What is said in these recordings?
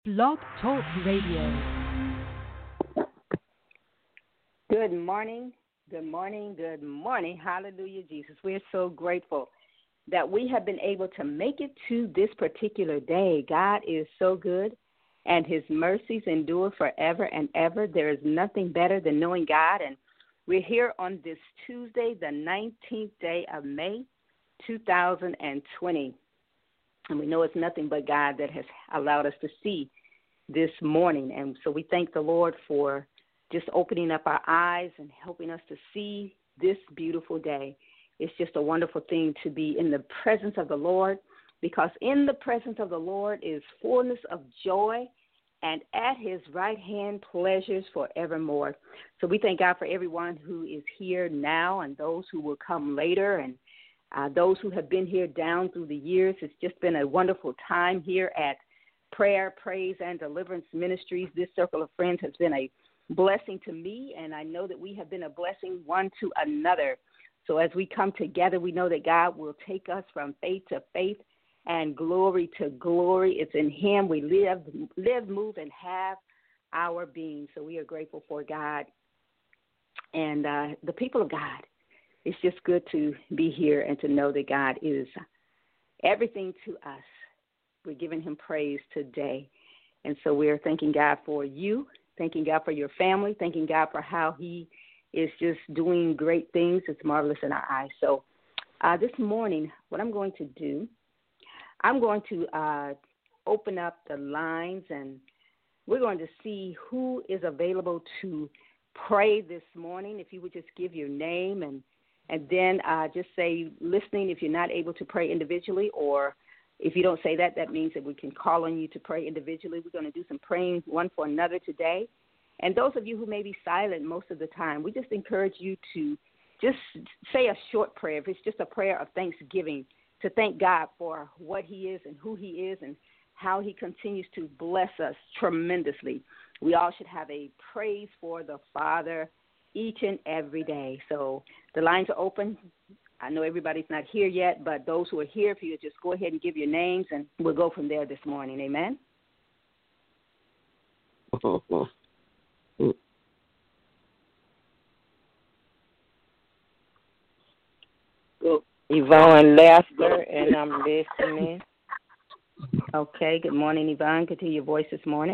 Blog Talk Radio. Good morning, good morning, good morning. Hallelujah, Jesus. We're so grateful that we have been able to make it to this particular day. God is so good, and his mercies endure forever and ever. There is nothing better than knowing God, and we're here on this Tuesday, the 19th day of May, 2020. And we know it's nothing but God that has allowed us to see this morning. And so we thank the Lord for just opening up our eyes and helping us to see this beautiful day. It's just a wonderful thing to be in the presence of the Lord, because in the presence of the Lord is fullness of joy, and at his right hand pleasures forevermore. So we thank God for everyone who is here now and those who will come later, and those who have been here down through the years. It's just been a wonderful time here at Prayer, Praise, and Deliverance Ministries. This circle of friends has been a blessing to me, and I know that we have been a blessing one to another. So as we come together, we know that God will take us from faith to faith and glory to glory. It's in him we live, move, and have our being. So we are grateful for God and the people of God. It's just good to be here and to know that God is everything to us. We're giving him praise today. And so we're thanking God for you, thanking God for your family, thanking God for how he is just doing great things. It's marvelous in our eyes. So this morning, what I'm going to do, I'm going to open up the lines, and we're going to see who is available to pray this morning. If you would just give your name and then just say listening if you're not able to pray individually, or if you don't say that, that means that we can call on you to pray individually. We're going to do some praying one for another today. And those of you who may be silent most of the time, we just encourage you to just say a short prayer. If it's just a prayer of thanksgiving, to thank God for what he is and who he is and how he continues to bless us tremendously. We all should have a praise for the Father each and every day. So the lines are open. I know everybody's not here yet, but those who are here, if you would just go ahead and give your names, and we'll go from there this morning. Amen. Yvonne Lester, and I'm listening. Okay, good morning, Yvonne. Good to hear your voice this morning.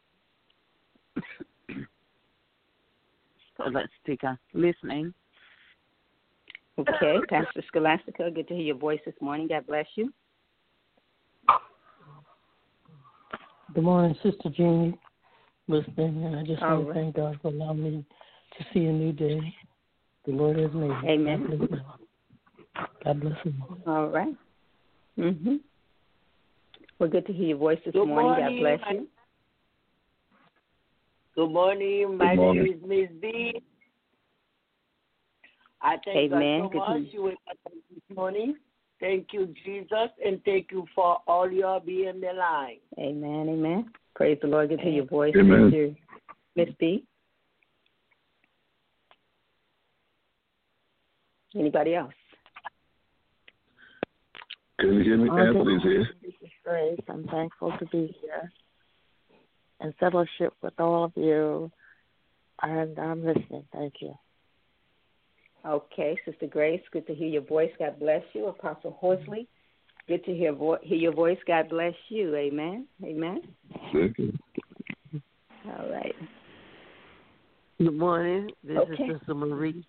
Scholastica, listening. Okay, Pastor Scholastica, good to hear your voice this morning. God bless you. Good morning, Sister Jeannie, listening, and I just want to thank God for allowing me to see a new day. The Lord has made it. Amen. God bless you. All right. Well, good to hear your voice this morning. God bless you. Good morning. My name is Miss B. I thank God so much you were this morning. Thank you, Jesus, and thank you for all your being the line. Amen, amen. Praise the Lord. Good to hear your voice, Miss B. Anybody else? Can you hear me? Anthony's here. Grace, I'm thankful to be here in fellowship with all of you, and I'm listening. Thank you. Okay, Sister Grace, good to hear your voice. God bless you. Apostle Horsley, good to hear your voice. God bless you. Amen. Amen. Thank you. All right. Good morning. This is Sister Marie.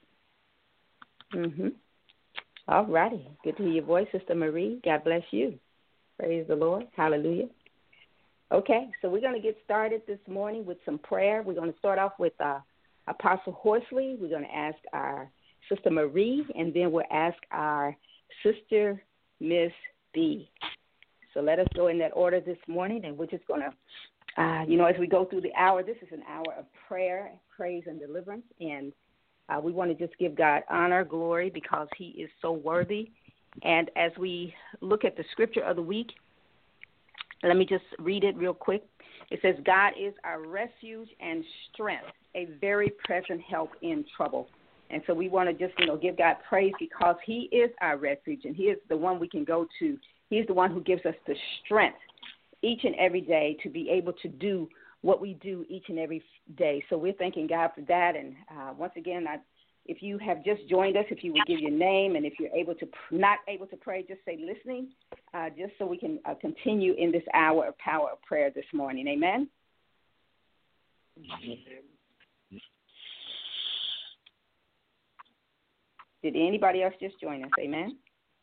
All righty. Good to hear your voice, Sister Marie. God bless you. Praise the Lord. Hallelujah. Okay, so we're going to get started this morning with some prayer. We're going to start off with Apostle Horsley. We're going to ask our Sister Marie, and then we'll ask our sister, Miss B. So let us go in that order this morning, and we're just going to, as we go through the hour, this is an hour of prayer, praise, and deliverance, and we want to just give God honor, glory, because he is so worthy. And as we look at the scripture of the week, let me just read it real quick. It says, God is our refuge and strength, a very present help in trouble. And so we want to just, give God praise because he is our refuge and he is the one we can go to. He's the one who gives us the strength each and every day to be able to do what we do each and every day. So we're thanking God for that. And once again, if you have just joined us, if you would give your name, and if you're not able to pray, just say listening, just so we can continue in this hour of power of prayer this morning. Amen. Did anybody else just join us? Amen.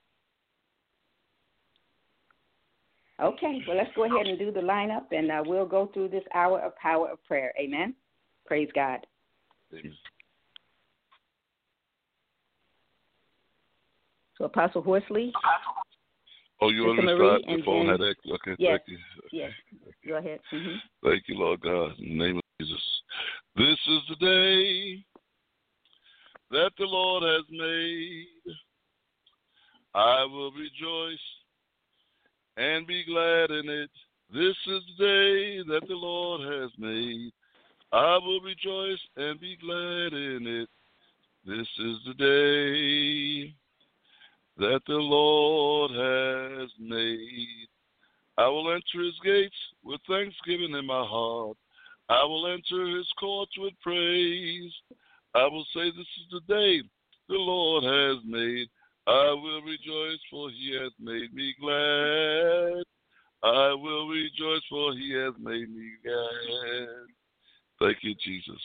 Okay, well, let's go ahead and do the lineup, and we'll go through this hour of power of prayer. Amen. Praise God. Amen. So, Apostle Horsley. Oh, you want me to start? The phone had that. Okay, yes, thank you. Yes, go ahead. Mm-hmm. Thank you, Lord God, in the name of Jesus. This is the day that the Lord has made. I will rejoice and be glad in it. This is the day that the Lord has made. I will rejoice and be glad in it. This is the day that the Lord has made. I will enter his gates with thanksgiving in my heart. I will enter his courts with praise. I will say, this is the day the Lord has made. I will rejoice, for he has made me glad. I will rejoice, for he has made me glad. Thank you, Jesus.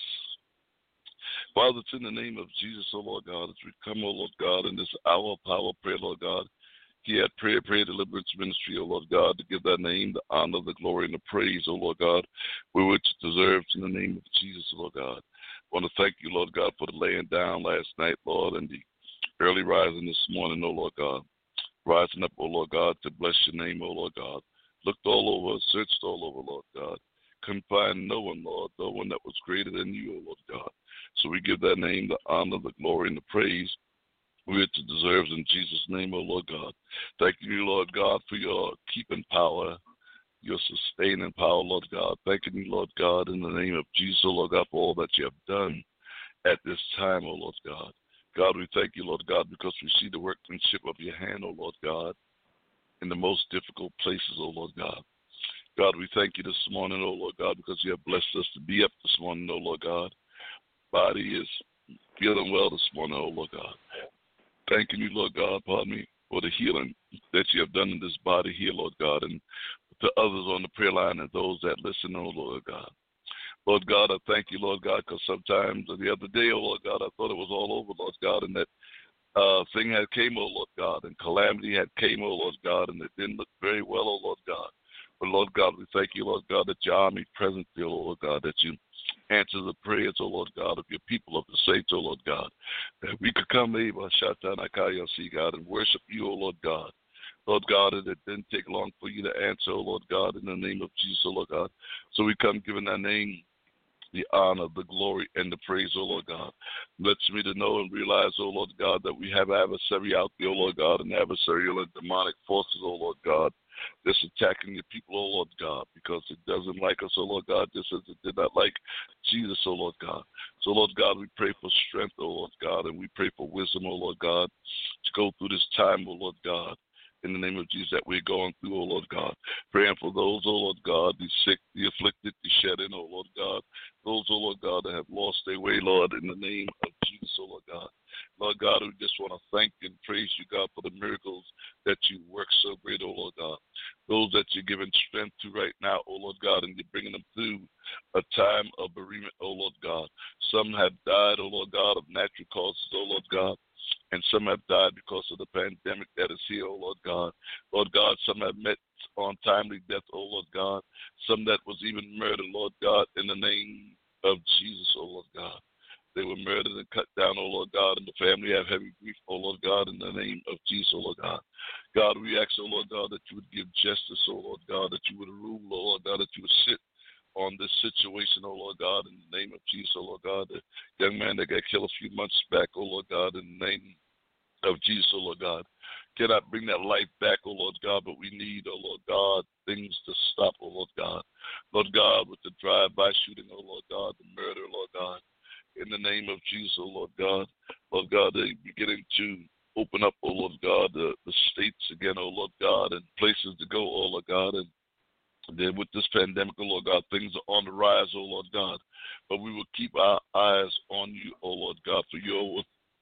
Father, it's in the name of Jesus, O Lord God, as we come, O Lord God, in this hour of power prayer, Lord God, here at Prayer Deliverance Ministry, O Lord God, to give thy name the honor, the glory, and the praise, O Lord God, which it deserves in the name of Jesus, O Lord God. I want to thank you, Lord God, for the laying down last night, Lord, and the early rising this morning, O Lord God. Rising up, O Lord God, to bless your name, O Lord God. Looked all over, searched all over, Lord God. Couldn't find no one, Lord, no one that was greater than you, O Lord God. So we give that name the honor, the glory, and the praise which it deserves in Jesus' name, O Lord God. Thank you, Lord God, for your keeping power, your sustaining power, Lord God. Thanking you, Lord God, in the name of Jesus, O Lord God, for all that you have done at this time, O Lord God. God, we thank you, Lord God, because we see the workmanship of your hand, O Lord God, in the most difficult places, O Lord God. God, we thank you this morning, O Lord God, because you have blessed us to be up this morning, O Lord God. Body is feeling well this morning, O Lord God. Thanking you, Lord God, for the healing that you have done in this body here, Lord God, and to others on the prayer line and those that listen, O Lord God. Lord God, I thank you, Lord God, because sometimes the other day, oh Lord God, I thought it was all over, Lord God, and that thing had came, oh Lord God, and calamity had came, oh Lord God, and it didn't look very well, oh Lord God. But Lord God, we thank you, Lord God, that your army present there, oh Lord God, that you answer the prayers, oh Lord God, of your people, of the saints, oh Lord God, that we could come, God, and worship you, oh Lord God. Lord God, and it didn't take long for you to answer, oh Lord God, in the name of Jesus, oh Lord God. So we come giving that name the honor, the glory, and the praise, oh Lord God. Lets me to know and realize, oh Lord God, that we have adversary out there, oh Lord God, and adversarial and demonic forces, oh Lord God, that's attacking your people, oh Lord God, because it doesn't like us, oh Lord God, just as it did not like Jesus, oh Lord God. So, Lord God, we pray for strength, oh Lord God, and we pray for wisdom, oh Lord God, to go through this time, oh Lord God. In the name of Jesus that we're going through, oh Lord God. Praying for those, oh Lord God, the sick, the afflicted, the shedding, oh Lord God. Those, oh Lord God, that have lost their way, Lord, in the name of Jesus, oh Lord God. Lord God, we just want to thank and praise you, God, for the miracles that you work so great, oh Lord God. Those that you're giving strength to right now, oh Lord God, and you're bringing them through a time of bereavement, oh Lord God. Some have died, oh Lord God, of natural causes, oh Lord God. And some have died because of the pandemic that is here, oh Lord God. Lord God, some have met untimely death, oh Lord God. Some that was even murdered, Lord God, in the name of Jesus, oh Lord God. They were murdered and cut down, oh Lord God, and the family have heavy grief, oh Lord God, in the name of Jesus, oh Lord God. God, we ask, oh Lord God, that you would give justice, oh Lord God, that you would rule, oh Lord God, that you would sit on this situation, oh Lord God, in the name of Jesus, oh Lord God. The young man that got killed a few months back, oh Lord God, in the name of Jesus, oh Lord God. Cannot bring that life back, oh Lord God, but we need, oh Lord God, things to stop, oh Lord God. Lord God, with the drive-by shooting, oh Lord God, the murder, Lord God. In the name of Jesus, oh Lord God. Lord God, they're beginning to open up, oh Lord God, the states again, oh Lord God, and places to go, oh Lord God, and That with this pandemic, oh Lord God, things are on the rise, oh Lord God. But we will keep our eyes on you, oh Lord God, for you're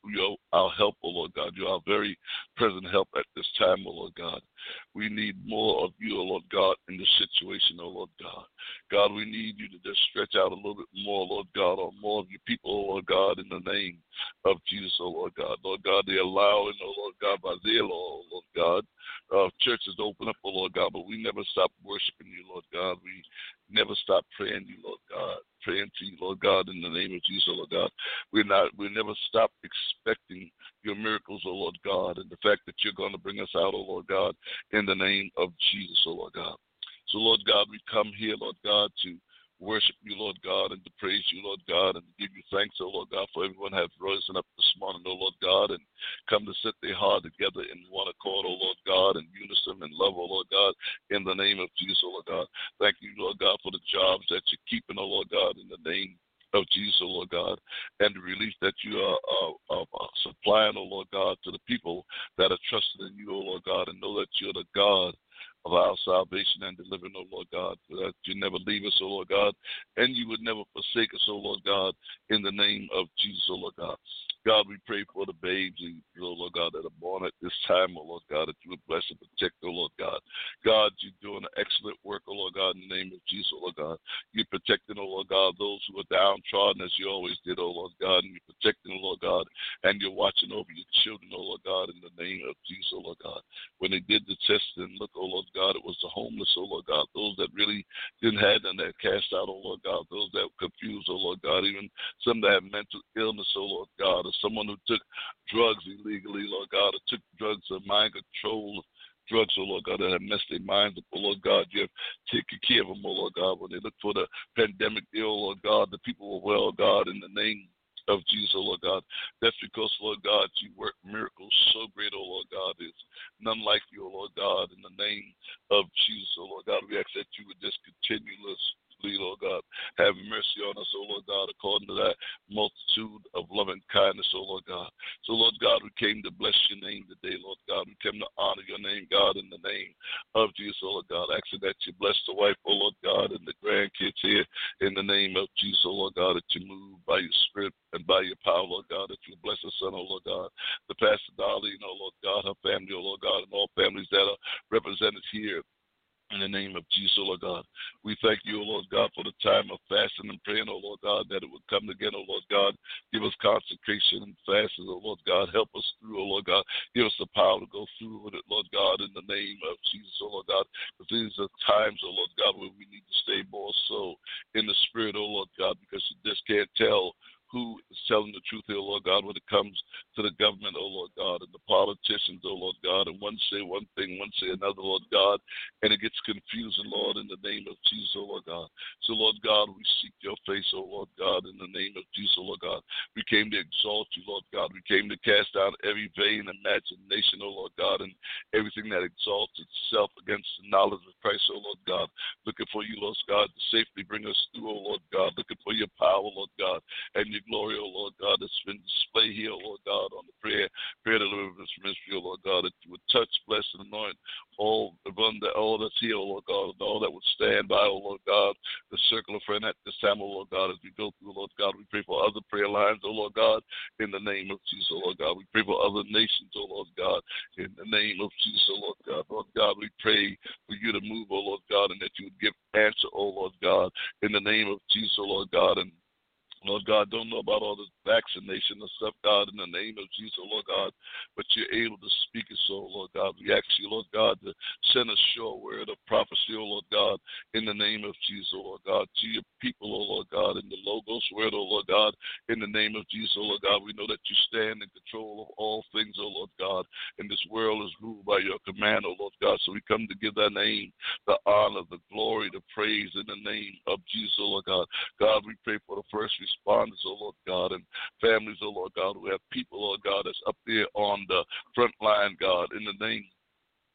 our help, oh Lord God. You're our very present help at this time, oh Lord God. We need more of you, oh Lord God, in this situation, oh Lord God. God, we need you to just stretch out a little bit more, Lord God, on more of your people, oh Lord God, in the name of Jesus, oh Lord God. Lord God, they allowing, oh Lord God, by their law, oh Lord God, churches to open up, oh Lord God, but we never stop worshiping you, Lord God. We never stop praying you, Lord God. Praying to you, Lord God, in the name of Jesus, oh Lord God. We never stop expecting your miracles, oh Lord God, and the fact that you're going to bring us out, oh Lord God, in the name of Jesus, oh Lord God. So, Lord God, we come here, Lord God, to worship you, Lord God, and to praise you, Lord God, and to give you thanks, oh Lord God, for everyone has risen up this morning, oh Lord God, and come to set their heart together in one accord, oh Lord God, in unison and love, oh Lord God, in the name of Jesus, oh Lord God. Thank you, Lord God, for the jobs that you're keeping, oh Lord God, in the name of Jesus, oh Lord God, and the relief that you are supplying, oh Lord God, to the people that are trusted in you, oh Lord God, and know that you're the God of our salvation and delivering, oh Lord God, that you never leave us, oh Lord God, and you would never forsake us, oh Lord God, in the name of Jesus, oh Lord God. God, we pray for the babes, oh Lord God, that are born at this time, oh Lord God, that you would bless and protect, oh Lord God. God, you're doing an excellent work, oh Lord God, in the name of Jesus, oh Lord God. You're protecting, oh Lord God, those who are downtrodden as you always did, oh Lord God, and you're protecting, oh Lord God, and you're watching over your children, oh Lord God, in the name of Jesus, oh Lord God. When they did the test and look, oh Lord God, it was the homeless, oh Lord God, those that really didn't have and that cast out, oh Lord God, those that were confused, oh Lord God, even some that have mental illness, oh Lord God, or someone who took drugs illegally, Lord God, or took drugs of mind control drugs, oh Lord God, that have messed their minds up, oh Lord God. You have taken care of them, oh Lord God. When they look for the pandemic deal, oh Lord God, the people were well, God, in the name of Jesus, oh Lord God. That's because, Lord God, you work miracles so great, oh Lord God. There's none like you, oh Lord God, in the name of Jesus, oh Lord God. We ask that you would just continuously, Lord God, have mercy on us, oh Lord God, according to that multitude of loving kindness, oh Lord God. So, Lord God, we came to bless your name today, Lord God. We came to honor your name, God, in the name of Jesus, oh Lord God. Asking that you bless the wife, oh Lord God, and the grandkids here in the name of Jesus, oh Lord God, that you move by your spirit and by your power, Lord God, that you bless the son, oh Lord God, the Pastor Darlene, oh Lord God, her family, oh Lord God, and all families that are represented here. In the name of Jesus, oh Lord God, we thank you, oh Lord God, for the time of fasting and praying, oh Lord God, that it would come again, oh Lord God. Give us consecration and fasting, oh Lord God. Help us through, oh Lord God. Give us the power to go through with it, Lord God, in the name of Jesus, oh Lord God. Because these are times, oh Lord God, where we need to stay more so in the spirit, oh Lord God, because you just can't tell who is telling the truth here, Lord God, when it comes to the government, oh Lord God, and the politicians, oh Lord God, and one say one thing, one say another, Lord God, and it gets confusing, Lord, in the name of Jesus, oh Lord God. So, Lord God, we seek your face, oh Lord God, in the name of Jesus, oh Lord God. We came to exalt you, Lord God. We came to cast down every vain imagination, oh Lord God, and everything that exalts itself against the knowledge of Christ, oh Lord God. Looking for you, Lord God, to safely bring us through, oh Lord God. Looking for your power, Lord God, and your glory, oh Lord God, that's been displayed here, oh Lord God, on the prayer deliverance ministry, oh Lord God, that you would touch, bless, and anoint all that's here, oh Lord God, and all that would stand by, oh Lord God, the circle of friend at this time, oh Lord God, as we go through, oh Lord God, we pray for other prayer lines, oh Lord God, in the name of Jesus, oh Lord God. We pray for other nations, oh Lord God, in the name of Jesus, oh Lord God. Lord God, we pray for you to move, oh Lord God, and that you would give answer, oh Lord God, in the name of Jesus, oh Lord God, and Lord God, don't know about all this vaccination and stuff, God, in the name of Jesus, Lord God, but you're able to speak it so, Lord God. We ask you, Lord God, to send a sure word of prophecy, oh Lord God, in the name of Jesus, oh Lord God, to your people, oh Lord God, in the Logos word, oh Lord God, in the name of Jesus, oh Lord God. We know that you stand in control of all things, oh Lord God, and this world is ruled by your command, oh Lord God. So we come to give that name the honor, the glory, the praise in the name of Jesus, oh Lord God. God, we pray for the first responders, oh Lord God, and families, oh Lord God, who have people, Lord God, that's up there on the front line, God, in the name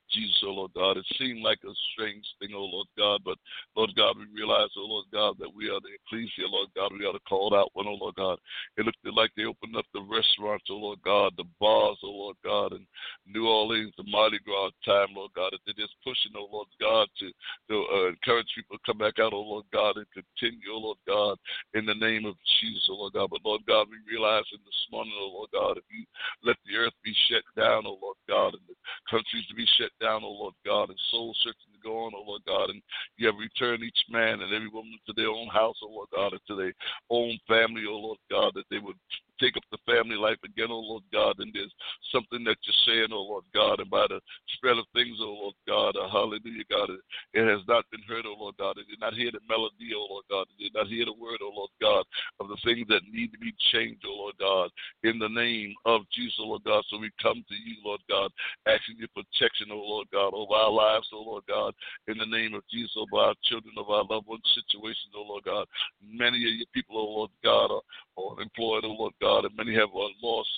Jesus, oh Lord God. It seemed like a strange thing, oh Lord God, but Lord God, we realize, oh Lord God, that we are the ecclesia, Lord God. We are the called out one, oh Lord God. It looked like they opened up the restaurants, oh Lord God, the bars, oh Lord God, and New Orleans, the Mardi Gras time, Lord God, that they're just pushing, oh Lord God, to encourage people to come back out, oh Lord God, and continue, oh Lord God, in the name of Jesus, oh Lord God. But Lord God, we realize in this morning, oh Lord God, if you let the earth be shut down, oh Lord God, and the countries to be shut down, oh Lord God, and soul searching to go on, oh Lord God, and you have returned each man and every woman to their own house, oh Lord God, and to their own family, oh Lord God, that they would take up the family life again, oh Lord God, and there's something that you're saying, oh Lord God, and by the spread of things, oh Lord God, hallelujah, God, it has not been heard, oh Lord God, they did not hear the melody, oh Lord God, they did not hear the word, oh Lord God, of the things that need to be changed, oh Lord God, in the name of Jesus, oh Lord God, so we come to you, Lord God, asking your protection, oh Lord God, over our lives, oh Lord God, in the name of Jesus, over our children, over our loved ones, situations, oh Lord God. Many of your people, oh Lord God, are unemployed, oh Lord God, and many have lost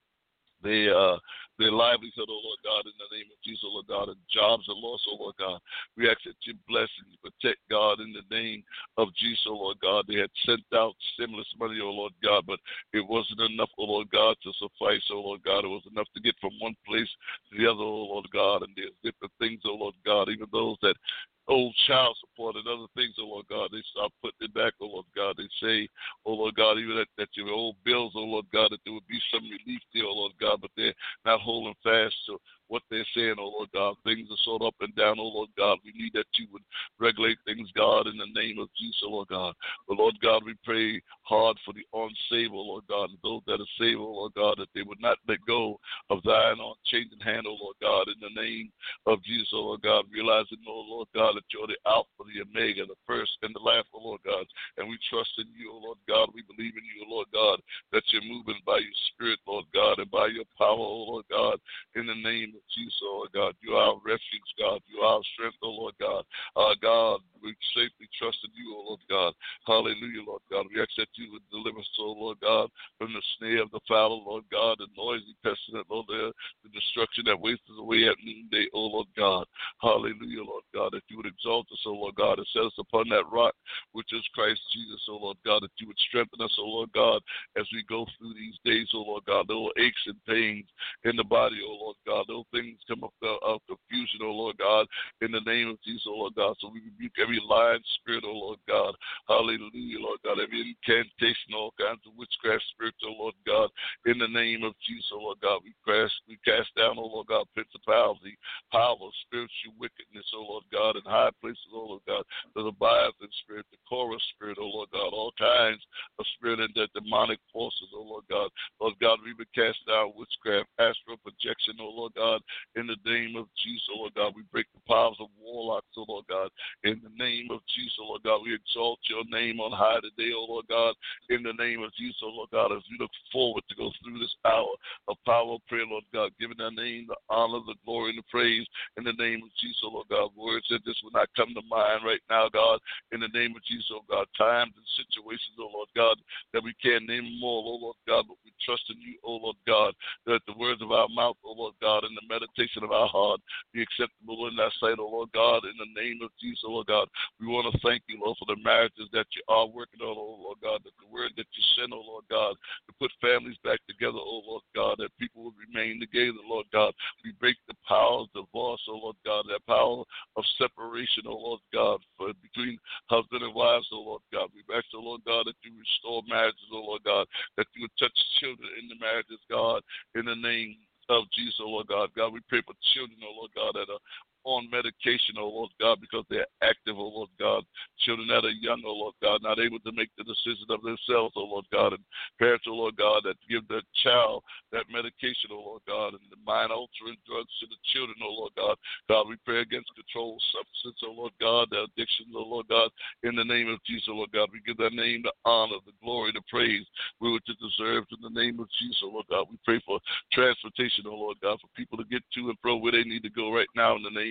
their livelihood, oh Lord God, in the name of Jesus, oh Lord God, and jobs are lost, oh Lord God. We ask that you bless and you protect, God, in the name of Jesus, oh Lord God. They had sent out stimulus money, oh Lord God, but it wasn't enough, oh Lord God, to suffice, oh Lord God. It was enough to get from one place to the other, oh Lord God, and there's different things, oh Lord God, even those that old child support and other things, oh Lord God, they start putting it back, oh Lord God. They say, oh Lord God, even that your old bills, oh Lord God, that there would be some relief there, oh Lord God, but they're not holding fast to what they're saying, oh Lord God. Things are sort of up and down, oh Lord God. We need that you would regulate things, God, in the name of Jesus, oh Lord God. But Lord God, we pray hard for the unsaved, oh Lord God, and those that are saved, oh Lord God, that they would not let go of thine unchanging hand, oh Lord God, in the name of Jesus, oh Lord God, realizing, oh Lord God, that you're the Alpha, the Omega, the first and the last, oh Lord God, and we trust in you, oh Lord God, we believe in you, oh Lord God, that you're moving by your Spirit, Lord God, and by your power, oh Lord God, in the name of Jesus, oh Lord God. You are our refuge, God. You are our strength, oh Lord God. God, we safely trust in you, oh Lord God. Hallelujah, Lord God. We ask that you would deliver us, oh Lord God, from the snare of the fowler, Lord God, the noisy pestilence, Lord, the destruction that wastes away at noonday, oh Lord God. Hallelujah, Lord God, that you would exalt us, oh Lord God, and set us upon that rock, which is Christ Jesus, oh Lord God, that you would strengthen us, oh Lord God, as we go through these days, oh Lord God, little aches and pains in the body, oh Lord God, those things come up of confusion, oh Lord God, in the name of Jesus, oh Lord God, so we rebuke every lying spirit, oh Lord God, hallelujah, Lord God, every incantation, all kinds of witchcraft spirits, oh Lord God, in the name of Jesus, oh Lord God, we cast down, oh Lord God, principality, power, spiritual wickedness, oh Lord God, in high places, oh Lord God, the Leviathan spirit, the Korah spirit, oh Lord God, all kinds of spirit and the demonic forces, oh Lord God. Lord God, we would cast down witchcraft, astral projection, oh Lord God, in the name of Jesus, oh Lord God. We break the powers of warlocks, oh Lord God, in the name of Jesus, oh Lord God. We exalt your name on high today, oh Lord God, in the name of Jesus, oh Lord God, as we look forward to go through this hour of power of prayer, Lord God, giving thy name the honor, the glory, and the praise in the name of Jesus, oh Lord God. Words that this will not come to mind right now, God, in the name of Jesus, oh God. Times and situations, oh Lord God, that we can't name them all, oh Lord God, but we trust in you, oh Lord God, that the words of our mouth, oh Lord God, and the meditation of our heart be acceptable in thy sight, oh Lord God, in the name of Jesus, oh Lord God. We want to thank you, Lord, for the marriages that you are working on, oh Lord God, that the word that you send, oh Lord God, to put families back together, oh Lord God, that people will remain together, Lord God. We break the power of divorce, oh Lord God, that power of separation, oh Lord God, between husband and wives, oh Lord God. We ask, oh Lord God, that you restore marriages, oh Lord God, that you would touch children in the marriages, God, in the name of Jesus, oh Lord God. God, we pray for children, oh Lord God, that are on medication, oh Lord God, because they're active, oh Lord God. Children that are young, oh Lord God, not able to make the decision of themselves, oh Lord God. And parents, oh Lord God, that give their child that medication, oh Lord God, and the mind-altering drugs to the children, oh Lord God. God, we pray against controlled substance, oh Lord God, the addictions, oh Lord God, in the name of Jesus, oh Lord God. We give that name the honor, the glory, the praise we would deserve in the name of Jesus, oh Lord God. We pray for transportation, oh Lord God, for people to get to and fro where they need to go right now in the name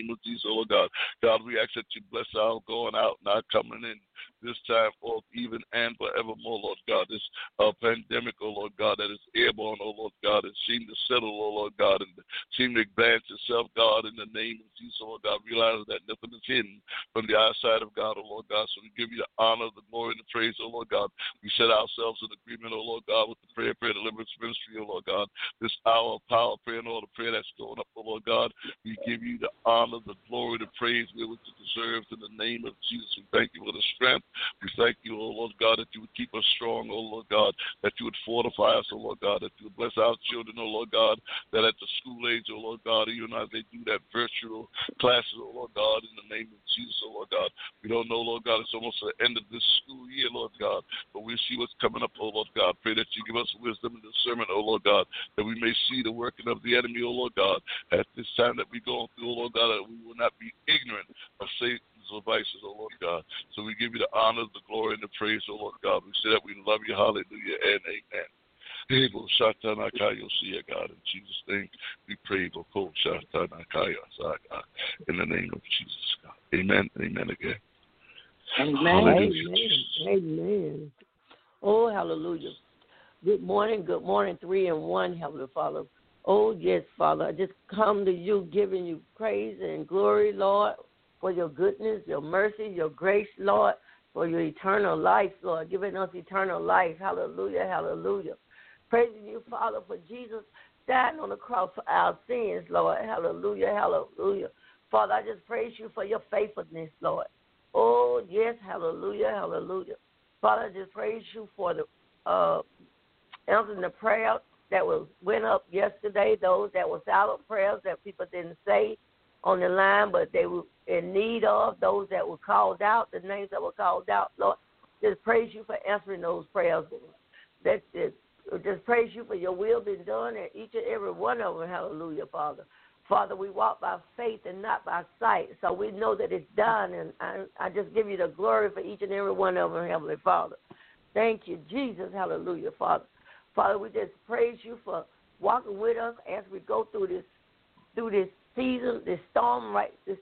name of Jesus, oh Lord God. God, we ask that you bless our going out and our coming in this time forth, even and forevermore, Lord God. This pandemic, oh Lord God, that is airborne, oh Lord God, it seemed to settle, oh Lord God, and seem to advance itself, God, in the name of Jesus, oh Lord God. Realize that nothing is hidden from the eyesight of God, oh Lord God. So we give you the honor, the glory, and the praise, oh Lord God. We set ourselves in agreement, oh Lord God, with the prayer deliverance ministry, oh Lord God. This hour of power, prayer, and all the prayer that's going up, oh Lord God. We give you the honor, the glory, the praise we which it deserves in the name of Jesus. We thank you for the strength. We thank you, oh Lord God, that you would keep us strong, oh Lord God, that you would fortify us, oh Lord God, that you would bless our children, oh Lord God, that at the school age, oh Lord God, even as they do that virtual classes, oh Lord God, in the name of Jesus, oh Lord God. We don't know, Lord God, it's almost the end of this school year, Lord God, but we see what's coming up, oh Lord God. Pray that you give us wisdom and discernment, oh Lord God, that we may see the working of the enemy, oh Lord God, at this time that we go through, oh Lord God, that we will not be ignorant of Satan's devices, oh Lord God. So we give you the honor, the glory, and the praise, oh Lord God. We say that we love you, hallelujah, and amen. God, in Jesus' name we pray, in the name of Jesus, God. Amen, amen again. Amen, amen. Oh, hallelujah. Good morning, 3 in 1, Heavenly Father. Oh, yes, Father, I just come to you giving you praise and glory, Lord, for your goodness, your mercy, your grace, Lord, for your eternal life, Lord, giving us eternal life. Hallelujah, hallelujah. Praising you, Father, for Jesus dying on the cross for our sins, Lord. Hallelujah, hallelujah. Father, I just praise you for your faithfulness, Lord. Oh, yes, hallelujah, hallelujah. Father, I just praise you for the answering the prayer that went up yesterday, those that were silent prayers that people didn't say on the line, but they were in need of, those that were called out, the names that were called out, Lord. Just praise you for answering those prayers, Lord. Just praise you for your will being done in each and every one of them, hallelujah, Father. Father, we walk by faith and not by sight, so we know that it's done, and I just give you the glory for each and every one of them, Heavenly Father. Thank you, Jesus, hallelujah, Father. Father, we just praise you for walking with us as we go through this season, this storm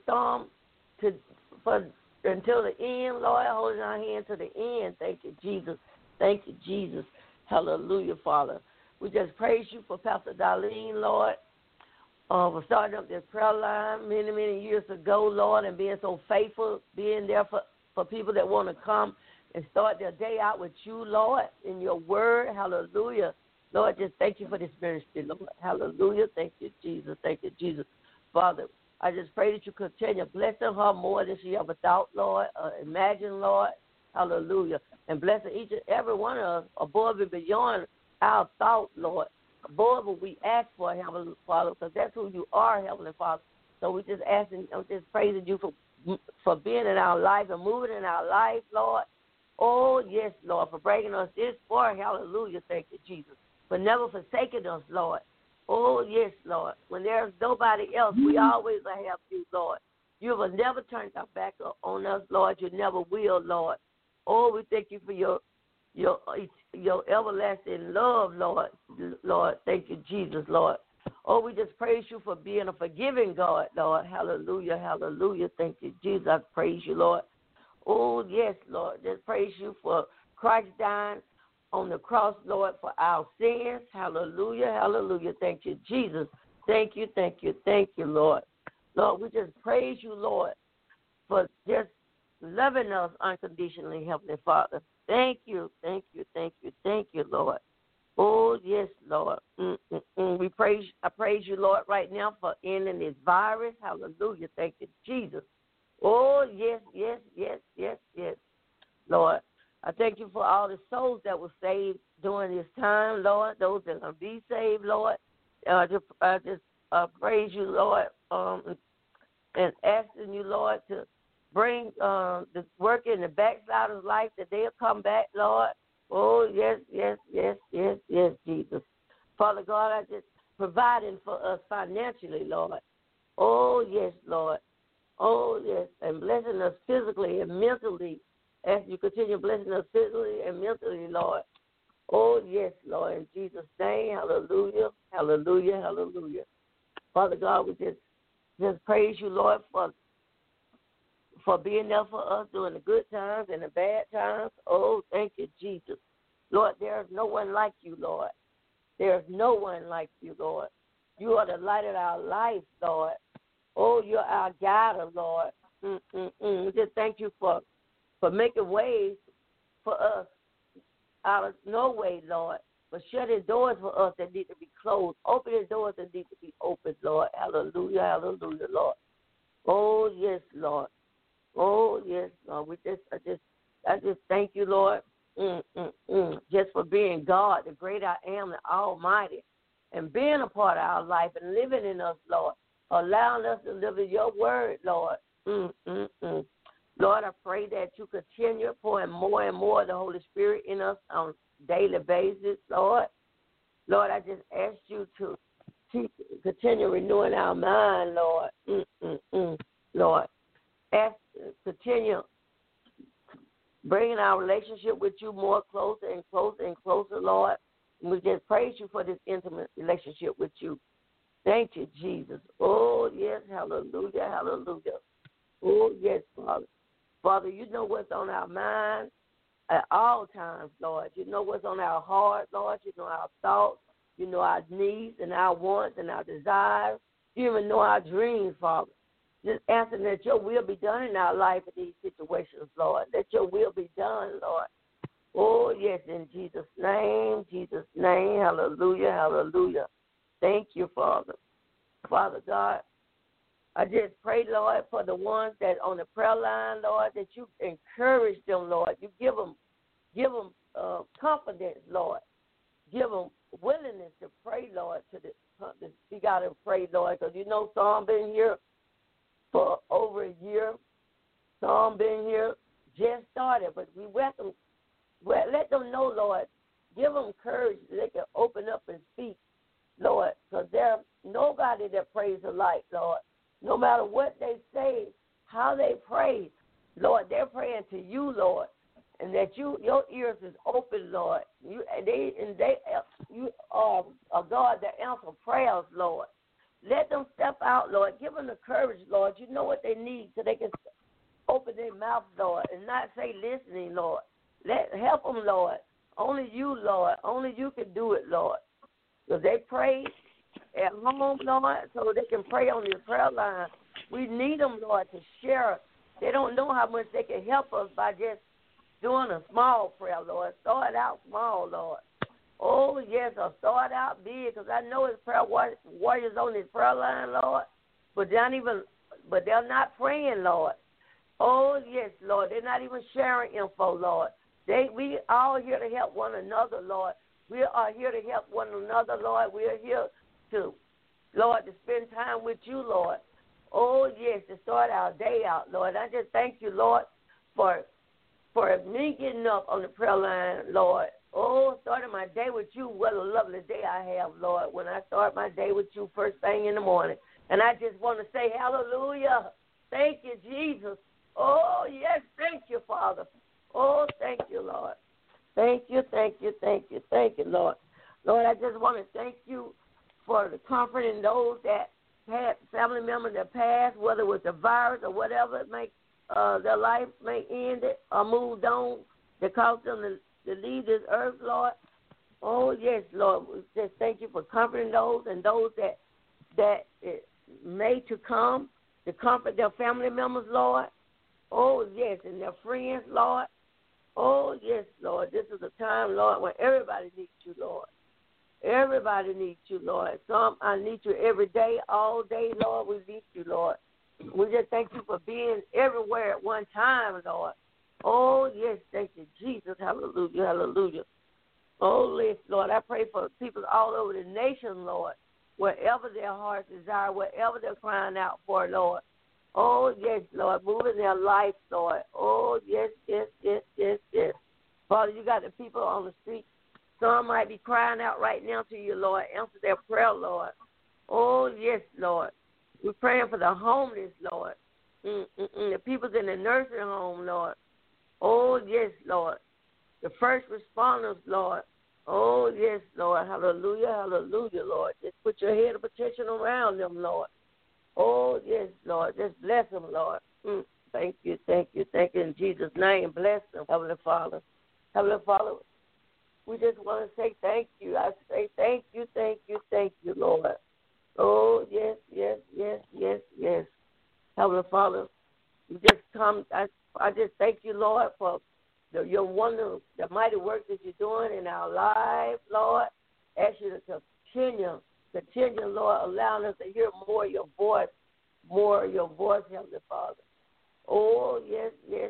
until the end, Lord, holding our hand to the end. Thank you, Jesus. Thank you, Jesus. Hallelujah, Father. We just praise you for Pastor Darlene, Lord, for starting up this prayer line many, many years ago, Lord, and being so faithful, being there for people that want to come and start their day out with you, Lord, in your word. Hallelujah. Lord, just thank you for this ministry, Lord. Hallelujah. Thank you, Jesus. Thank you, Jesus. Father, I just pray that you continue blessing her more than she ever thought, Lord, imagine, Lord. Hallelujah. And blessing each and every one of us above and beyond our thought, Lord. Above what we ask for, Heavenly Father, because that's who you are, Heavenly Father. So we just asking, I'm just praising you for being in our life and moving in our life, Lord. Oh, yes, Lord, for bringing us this far. Hallelujah. Thank you, Jesus. For never forsaking us, Lord. Oh, yes, Lord. When there's nobody else, we always have you, Lord. You have never turned our back on us, Lord. You never will, Lord. Oh, we thank you for your everlasting love, Lord. Lord, thank you, Jesus, Lord. Oh, we just praise you for being a forgiving God, Lord. Hallelujah, hallelujah. Thank you, Jesus. I praise you, Lord. Oh, yes, Lord. Just praise you for Christ dying on the cross, Lord, for our sins. Hallelujah, hallelujah. Thank you, Jesus. Thank you, thank you, thank you, Lord. Lord, we just praise you, Lord, for just loving us unconditionally, Heavenly Father. Thank you, thank you, thank you, thank you, Lord. Oh, yes, Lord. I praise you, Lord, right now for ending this virus. Hallelujah. Thank you, Jesus. Oh, yes, yes, yes, yes, yes, Lord. I thank you for all the souls that were saved during this time, Lord, those that are going to be saved, Lord. I just praise you, Lord, and asking you, Lord, to bring the work in the backslider's life, that they'll come back, Lord. Oh, yes, yes, yes, yes, yes, Jesus. Father God, I just providing for us financially, Lord. Oh, yes, Lord. Oh, yes, and blessing us physically and mentally as you continue blessing us physically and mentally, Lord. Oh, yes, Lord, in Jesus' name, hallelujah, hallelujah, hallelujah. Father God, we just just praise you, Lord, for being there for us during the good times and the bad times. Oh, thank you, Jesus. Lord, there is no one like you, Lord. There is no one like you, Lord. You are the light of our life, Lord. Oh, you're our guide, Lord. We just thank you for making ways for us out of no way, Lord. For shutting doors for us that need to be closed, opening doors that need to be opened, Lord. Hallelujah, hallelujah, Lord. Oh, yes, Lord. Oh, yes, Lord. I just thank you, Lord, just for being God, the great I am, the Almighty, and being a part of our life and living in us, Lord, allowing us to live in your word, Lord. Lord, I pray that you continue pouring more and more of the Holy Spirit in us on a daily basis, Lord. Lord, I just ask you to continue renewing our mind, Lord. Lord, continue bringing our relationship with you more closer and closer and closer, Lord. And we just praise you for this intimate relationship with you. Thank you, Jesus. Oh, yes, hallelujah, hallelujah. Oh, yes, Father. Father, you know what's on our mind at all times, Lord. You know what's on our heart, Lord. You know our thoughts. You know our needs and our wants and our desires. You even know our dreams, Father. Just asking that your will be done in our life in these situations, Lord. That your will be done, Lord. Oh, yes, in Jesus' name, hallelujah, hallelujah. Thank you, Father. Father God, I just pray, Lord, for the ones that on the prayer line, Lord, that you encourage them, Lord. You give them confidence, Lord. Give them willingness to pray, Lord, to speak out and pray, Lord, because you know some been here for over a year. Some been here just started, but we let them know, Lord. Give them courage that they can open up and speak, Lord, because there's nobody that prays alike, Lord. No matter what they say, how they pray, Lord, they're praying to you, Lord, and that your ears is open, Lord. You are a God that answers prayers, Lord. Let them step out, Lord. Give them the courage, Lord. You know what they need so they can open their mouth, Lord, and not say listening, Lord. Help them, Lord. Only you, Lord. Only you can do it, Lord. Because they pray at home, Lord, so they can pray on your prayer line. We need them, Lord, to share. They don't know how much they can help us by just doing a small prayer, Lord. Start out small, Lord. Oh, yes, or start out big, because I know it's prayer warriors on this prayer line, Lord, but they're not praying, Lord. Oh, yes, Lord. They're not even sharing info, Lord. We all here to help one another, Lord. We are here to help one another, Lord. We are here to spend time with you, Lord. Oh, yes, to start our day out, Lord. I just thank you, Lord, for me getting up on the prayer line, Lord. Oh, starting my day with you, what a lovely day I have, Lord, when I start my day with you first thing in the morning. And I just want to say hallelujah. Thank you, Jesus. Oh, yes, thank you, Father. Oh, thank you, Lord. Thank you, Lord. Lord, I just want to thank you for the comforting those that had family members that passed, whether it was the virus or whatever it may, their life may end it or moved on that caused them to leave this earth, Lord. Oh, yes, Lord. We just thank you for comforting those and those that made to come to comfort their family members, Lord. Oh, yes, and their friends, Lord. Oh, yes, Lord. This is a time, Lord, when everybody needs you, Lord. Everybody needs you, Lord. Some I need you every day, all day, Lord. We need you, Lord. We just thank you for being everywhere at one time, Lord. Oh, yes, thank you, Jesus. Hallelujah, hallelujah. Oh, yes, Lord. I pray for people all over the nation, Lord, wherever their hearts desire, wherever they're crying out for, Lord. Oh, yes, Lord. Move in their life, Lord. Oh, yes, yes, yes, yes, yes. Father, you got the people on the street. Some might be crying out right now to you, Lord. Answer their prayer, Lord. Oh, yes, Lord. We're praying for the homeless, Lord. The people in the nursing home, Lord. Oh, yes, Lord. The first responders, Lord. Oh, yes, Lord. Hallelujah, hallelujah, Lord. Just put your head of protection around them, Lord. Oh, yes, Lord. Just bless them, Lord. Thank you in Jesus' name. Bless them, Heavenly Father. Heavenly Father, we just want to say thank you. I say thank you, Lord. Oh, yes. Heavenly Father, we just come. I just thank you, Lord, for your wonder, the mighty work that you're doing in our lives, Lord. Ask you to continue, Lord, allowing us to hear more of your voice, Heavenly Father. Oh, yes.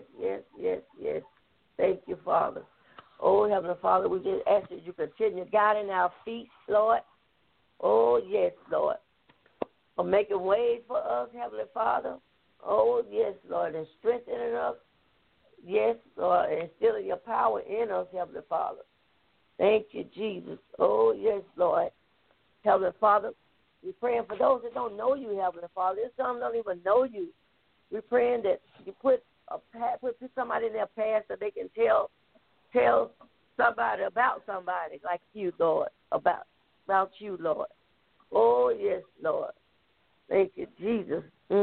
Thank you, Father. Oh, Heavenly Father, we just ask that you continue guiding our feet, Lord. Oh, yes, Lord. For making ways for us, Heavenly Father. Oh, yes, Lord, and strengthening us. Yes, Lord, and instilling your power in us, Heavenly Father. Thank you, Jesus. Oh, yes, Lord. Heavenly Father, we're praying for those that don't know you, Heavenly Father. There's some don't even know you. We're praying that you put somebody in their past that they can tell somebody about somebody like you, Lord, about you, Lord. Oh, yes, Lord. Thank you, Jesus.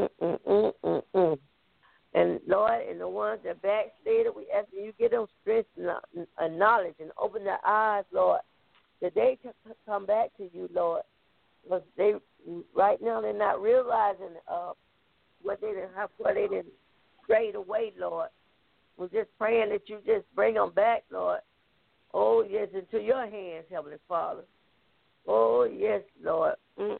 And, Lord, and the ones that backslided, we ask that you give them strength and knowledge and open their eyes, Lord, that they can come back to you, Lord. Because right now they're not realizing what they didn't strayed away, Lord. We're just praying that you just bring them back, Lord. Oh, yes, into your hands, Heavenly Father. Oh, yes, Lord.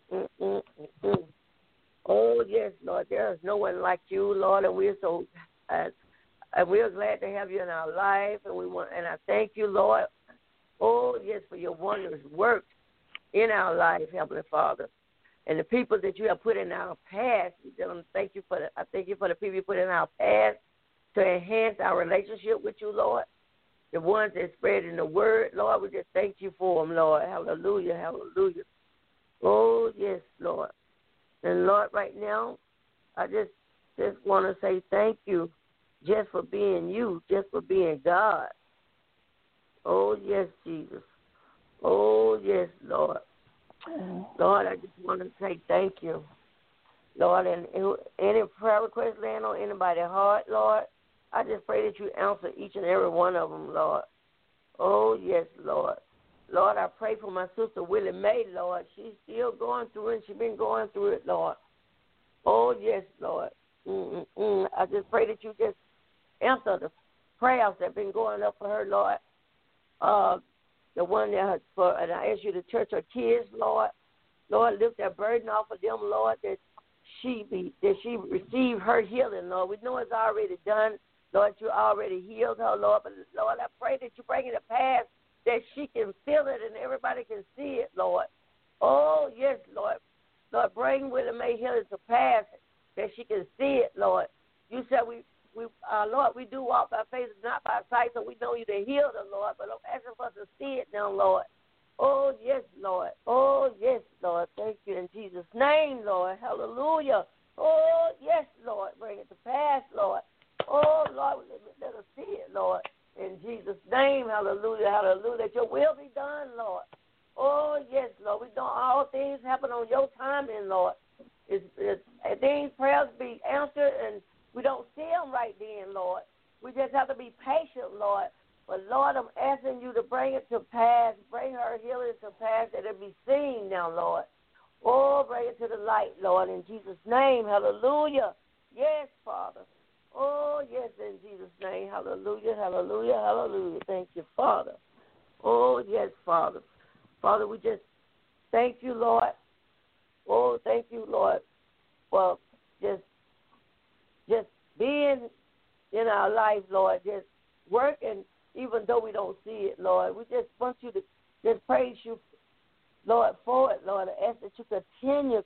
Oh, yes, Lord. There is no one like you, Lord, and we're so and we're glad to have you in our life, and I thank you, Lord. Oh, yes, for your wondrous work in our life, Heavenly Father. And the people that you have put in our past, I thank you for the people you put in our past to enhance our relationship with you, Lord. The ones that spread in the word, Lord, we just thank you for them, Lord. Hallelujah, hallelujah. Oh, yes, Lord. And, Lord, right now, I just want to say thank you just for being you, just for being God. Oh, yes, Jesus. Oh, yes, Lord. Lord, I just want to say thank you. Lord, and any prayer requests land on anybody's heart, Lord, I just pray that you answer each and every one of them, Lord. Oh, yes, Lord. Lord, I pray for my sister Willie Mae, Lord. She's still going through it, and she's been going through it, Lord. Oh, yes, Lord. I just pray that you just answer the prayers that have been going up for her, Lord. The one that and I ask you to touch her kids, Lord. Lord, lift that burden off of them, Lord, that she receive her healing, Lord. We know it's already done, Lord. You already healed her, Lord. But Lord, I pray that you bring it to pass, that she can feel it and everybody can see it, Lord. Oh, yes, Lord. Lord, bring Willie Mae healing to pass, that she can see it, Lord. You said Lord, we do walk by faith, not by sight, so we know you to heal the Lord, but I'm asking for us to see it now, Lord. Oh, yes, Lord. Oh, yes, Lord. Thank you in Jesus' name, Lord. Hallelujah. Oh, yes, Lord. Bring it to pass, Lord. Oh, Lord, let us see it, Lord. In Jesus' name, hallelujah, hallelujah. That your will be done, Lord. Oh, yes, Lord. We know all things happen on your timing, Lord. These prayers be answered, and we don't see them right then, Lord. We just have to be patient, Lord. But, Lord, I'm asking you to bring it to pass, bring her healing to pass, that it be seen now, Lord. Oh, bring it to the light, Lord, in Jesus' name. Hallelujah. Yes, Father. Oh, yes, in Jesus' name. Hallelujah, hallelujah, hallelujah. Thank you, Father. Oh, yes, Father. Father, we just thank you, Lord. Oh, thank you, Lord, for just being in our life, Lord, just working, even though we don't see it, Lord. We just want you to just praise you, Lord, for it, Lord. I ask that you continue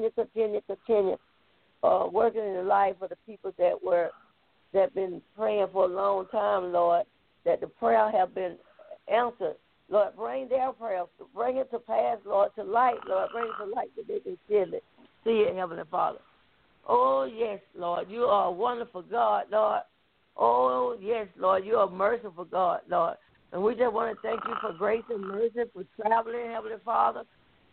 working in the life of the people that been praying for a long time, Lord, that the prayer have been answered. Lord, bring their prayers, bring it to pass, Lord, to light, Lord. Bring it to light that they can see it, Heavenly Father. Oh, yes, Lord, you are a wonderful God, Lord. Oh, yes, Lord, you are a merciful God, Lord. And we just want to thank you for grace and mercy, for traveling, Heavenly Father,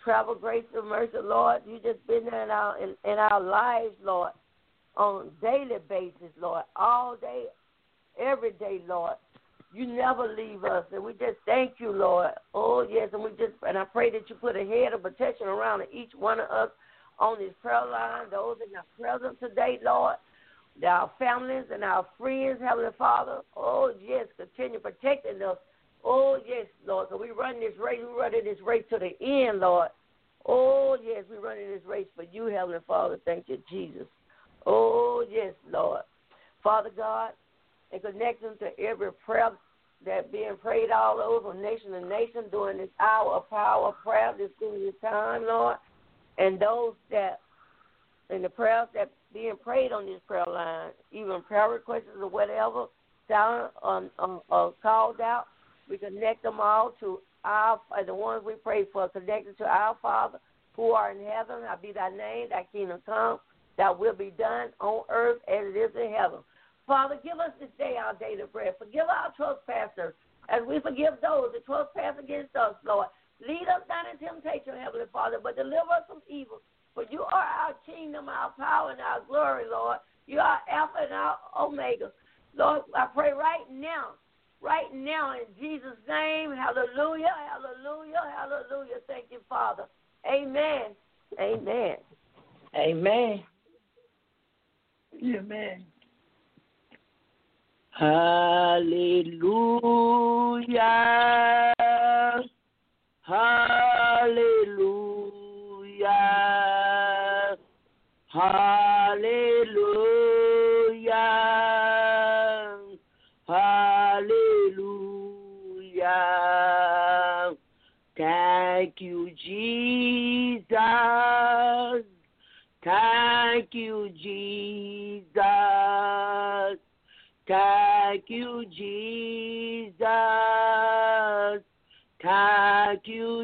travel grace and mercy, Lord. You just been there in our lives, Lord, on a daily basis, Lord, all day, every day, Lord. You never leave us, and we just thank you, Lord. Oh, yes, and I pray that you put a head of protection around each one of us on this prayer line, those in our presence today, Lord, our families and our friends, Heavenly Father. Oh, yes, continue protecting us. Oh, yes, Lord, so we running this race to the end, Lord. Oh, yes, we're running this race for you, Heavenly Father. Thank you, Jesus. Oh, yes, Lord. Father God, and connect them to every prayer that being prayed all over from nation to nation during this hour of power of prayer, this time, Lord. And those that, in the prayers that being prayed on this prayer line, even prayer requests or whatever, sound or called out, we connect them all to the ones we pray for, connected to our Father who are in heaven. Hallowed be thy name, thy kingdom come, thy will be done on earth as it is in heaven. Father, give us this day our daily bread. Forgive our trespasses as we forgive those that trespass against us, Lord. Lead us not in temptation, Heavenly Father, but deliver us from evil. For you are our kingdom, our power, and our glory, Lord. You are Alpha and our Omega. Lord, I pray right now in Jesus' name. Hallelujah, hallelujah, hallelujah. Thank you, Father. Amen. Amen. Amen. Amen. Hallelujah. Hallelujah. Hallelujah. Hallelujah. Thank you, Jesus. Thank you, Jesus. Thank you, Jesus. Thank you,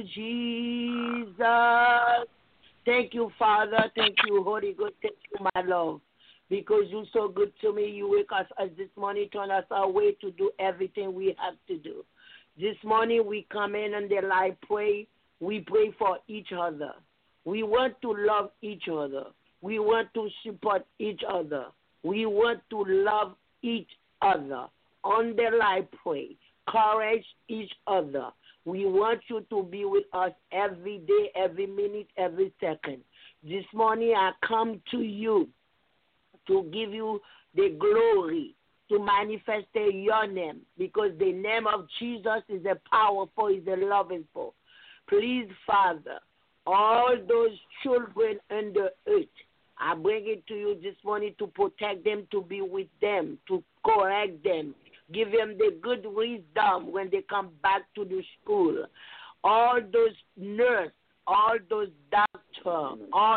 Jesus. Thank you, Father. Thank you, Holy Ghost. Thank you, my love. Because you're so good to me. You wake us this morning, turn us our way to do everything we have to do. This morning we come in and the light pray. We pray for each other. We want to love each other. We want to support each other. We want to love each other. On the light pray. Courage each other. We want you to be with us every day, every minute, every second. This morning I come to you to give you the glory, to manifest your name, because the name of Jesus is a powerful, is a lovingful. Please, Father, all those children on the earth, I bring it to you this morning to protect them, to be with them, to correct them, give them the good wisdom when they come back to the school. All those nurses, all those doctors,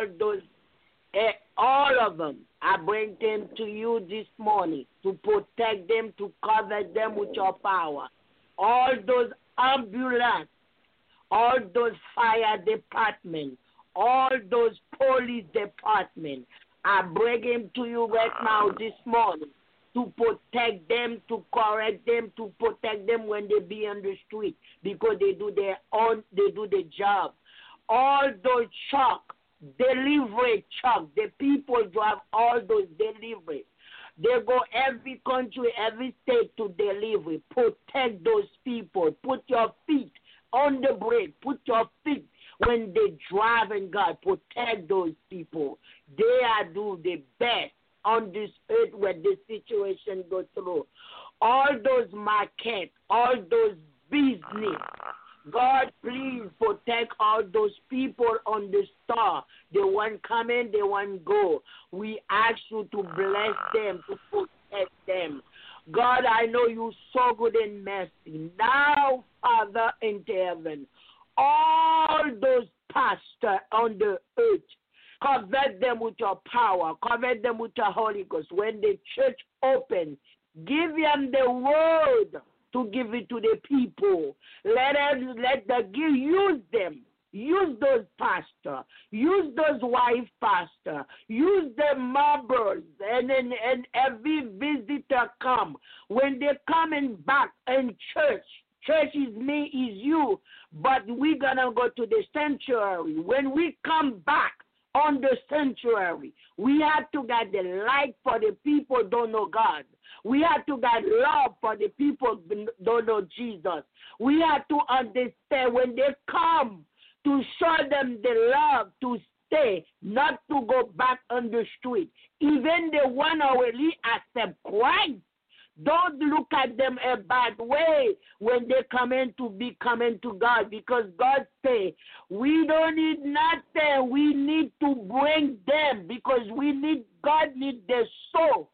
all of them, I bring them to you this morning to protect them, to cover them with your power. All those ambulances, all those fire departments, all those police departments, I bring them to you right now this morning to protect them, to correct them, to protect them when they be on the street, because they do their job. All those truck, delivery truck, the people drive all those deliveries. They go every country, every state to deliver. Protect those people. Put your feet on the brake. Put your feet when they drive, and God, protect those people. They are do the best on this earth when the situation goes through. All those markets, all those business, God, please protect all those people on the store. The one come in, the one go. We ask you to bless them, to protect them. God, I know you so good in mercy. Now, Father in heaven, all those pastors on the earth, cover them with your power. Cover them with your Holy Ghost. When the church opens, give them the word to give it to the people. Let the use them. Use those pastors. Use those wife pastors. Use the members. And every visitor come. When they coming back in church, Church is me, is you. But we're going to go to the sanctuary. When we come back on the sanctuary, we have to get the light for the people who don't know God. We have to get love for the people who don't know Jesus. We have to understand when they come to show them the love to stay, not to go back on the street. Even the one who already accept Christ, don't look at them a bad way when they come in to be coming to God, because God say we don't need nothing. We need to bring them because God need their soul.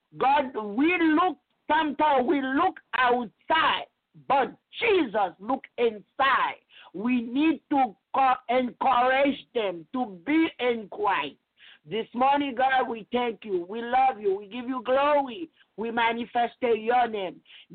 Sometimes we look outside, but Jesus look inside. We need to encourage them to be in Christ. This morning, God, we thank you. We love you. We give you glory. We manifest your name.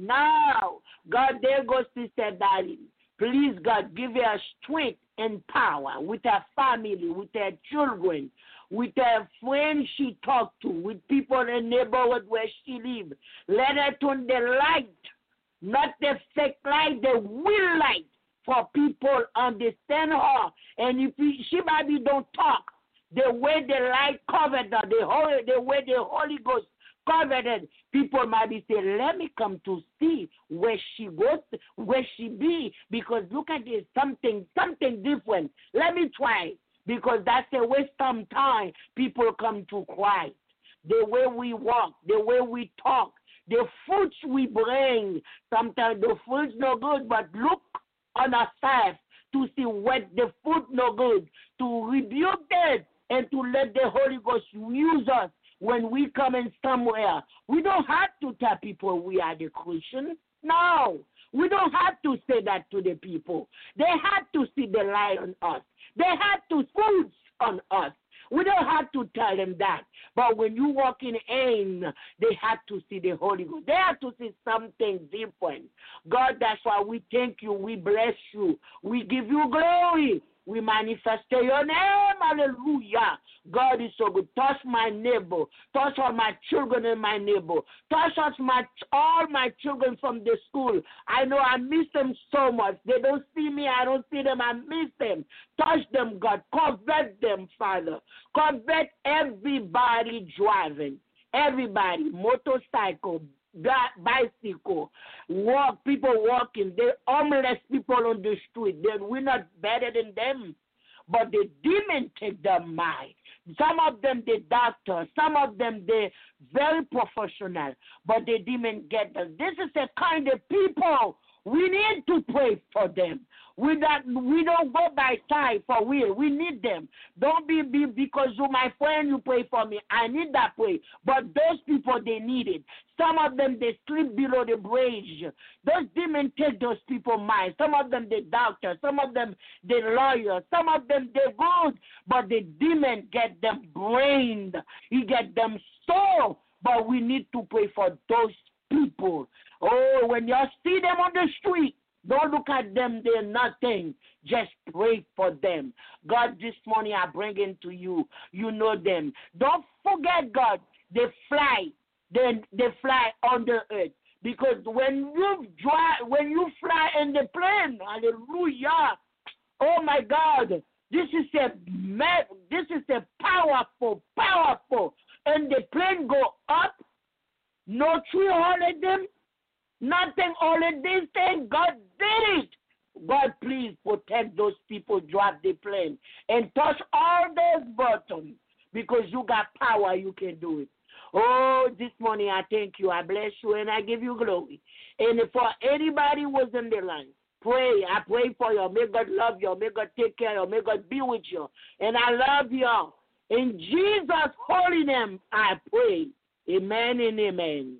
Now, God, there goes Sister Darlene. Please, God, give her strength and power with her family, with her children, with her friends she talked to, with people in the neighborhood where she lives. Let her turn the light, not the fake light, the real light, for people understand her. And if she maybe don't talk, the way the light covered her, the way the Holy Ghost covered it, people might be saying, let me come to see where she goes, where she be, because look at this, something different. Let me try, because that's the way sometimes people come to Christ. The way we walk, the way we talk, the fruits we bring. Sometimes the fruits no good, but look on ourselves to see what the fruit no good, to rebuke it, and to let the Holy Ghost use us when we come in somewhere. We don't have to tell people we are the Christian. No, we don't have to say that to the people. They have to see the light on us. They have to fruits on us. We don't have to tell them that. But when you walk in aim, they have to see the Holy Ghost. They have to see something different. God, that's why we thank you. We bless you. We give you glory. We manifest your name. Hallelujah. God is so good. Touch my neighbor. Touch all my children in my neighbor. Touch all my children from the school. I know I miss them so much. They don't see me. I don't see them. I miss them. Touch them, God. Convert them, Father. Convert everybody driving. Everybody. Motorcycle, bicycle, people walking, the homeless people on the street. We're not better than them, but the demon take their mind. Some of them the doctor, some of them they very professional, but the demon get them. This is the kind of people we need to pray for them. We don't go by side for real. We need them. Don't be because you're my friend, you pray for me. I need that prayer. But those people, they need it. Some of them, they sleep below the bridge. Those demons take those people's minds. Some of them, they doctors. Some of them, they lawyers. Some of them, they're good. But the demon get them brained. He get them soul. But we need to pray for those people. Oh, when you see them on the street, don't look at them, they're nothing. Just pray for them. God, this morning I bring into you. You know them. Don't forget, God, they fly. They fly on the earth. Because when you fly in the plane, hallelujah, oh my God, this is a powerful. And the plane go up, no tree holding them, nothing holding this thing. God did it. God, please protect those people, drive the plane, and touch all those buttons, because you got power, you can do it. Oh, this morning I thank you, I bless you, and I give you glory. And for anybody who was in the line, pray. I pray for you. May God love you. May God take care of you. May God be with you. And I love you. In Jesus' holy name, I pray. Amen and amen.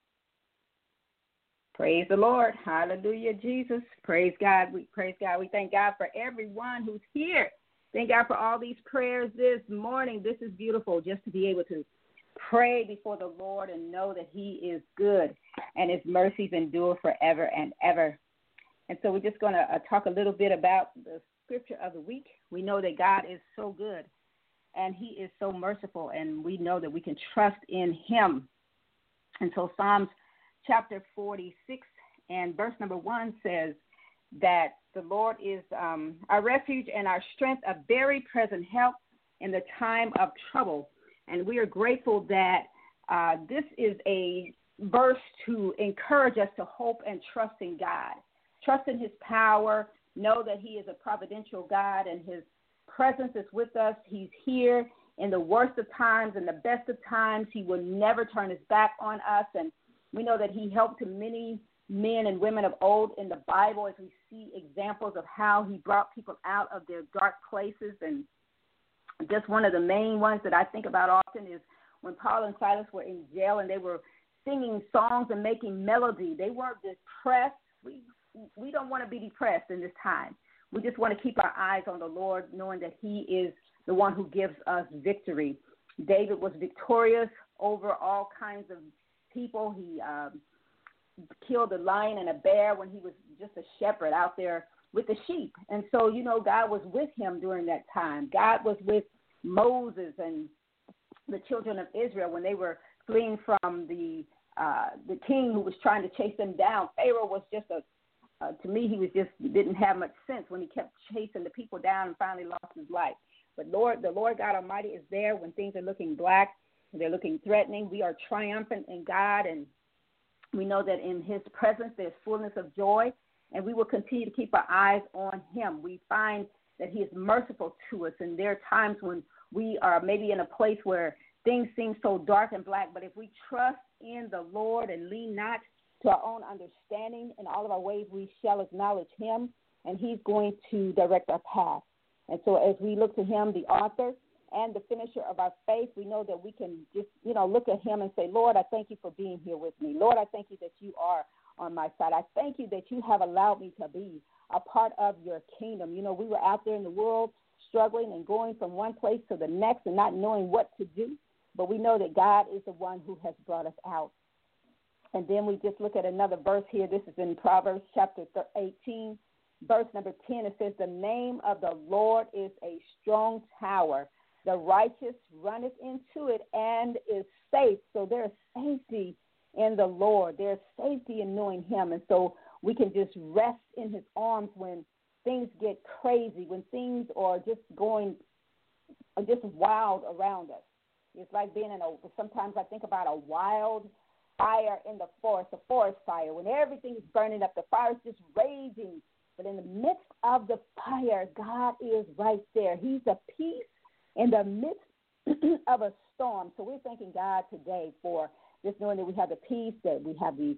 Praise the Lord. Hallelujah, Jesus. Praise God. We praise God. We thank God for everyone who's here. Thank God for all these prayers this morning. This is beautiful, just to be able to pray before the Lord and know that he is good and his mercies endure forever and ever. And so we're just going to talk a little bit about the scripture of the week. We know that God is so good and he is so merciful, and we know that we can trust in him. And so Psalms chapter 46 and verse number 1 says that the Lord is our refuge and our strength, a very present help in the time of trouble. And we are grateful that this is a verse to encourage us to hope and trust in God. Trust in his power, know that he is a providential God and his presence is with us. He's here in the worst of times and the best of times. He will never turn his back on us. And we know that he helped many men and women of old in the Bible as we see examples of how he brought people out of their dark places. And just one of the main ones that I think about often is when Paul and Silas were in jail and they were singing songs and making melody. They weren't depressed. We don't want to be depressed in this time. We just want to keep our eyes on the Lord, knowing that he is the one who gives us victory. David was victorious over all kinds of people. He killed a lion and a bear when he was just a shepherd out there with the sheep. And so, God was with him during that time. God was with Moses and the children of Israel when they were fleeing from the king who was trying to chase them down. Pharaoh was just to me, he was just didn't have much sense when he kept chasing the people down and finally lost his life. But the Lord God Almighty is there when things are looking black, they're looking threatening. We are triumphant in God, and we know that in his presence there's fullness of joy, and we will continue to keep our eyes on him. We find that he is merciful to us, and there are times when we are maybe in a place where things seem so dark and black, but if we trust in the Lord and lean not to our own understanding, in all of our ways we shall acknowledge him, and he's going to direct our path. And so as we look to him, the author and the finisher of our faith, we know that we can just, look at him and say, Lord, I thank you for being here with me. Lord, I thank you that you are on my side. I thank you that you have allowed me to be a part of your kingdom. We were out there in the world struggling and going from one place to the next and not knowing what to do. But we know that God is the one who has brought us out. And then we just look at another verse here. This is in Proverbs chapter 18, verse number 10. It says, the name of the Lord is a strong tower. The righteous runneth into it and is safe. So there's safety in the Lord. There's safety in knowing him. And so we can just rest in his arms when things get crazy, when things are just going just wild around us. It's like being sometimes I think about a wild fire in the forest, a forest fire, when everything is burning up, the fire is just raging. But in the midst of the fire, God is right there. He's a peace in the midst of a storm. So we're thanking God today for just knowing that we have the peace, that we have the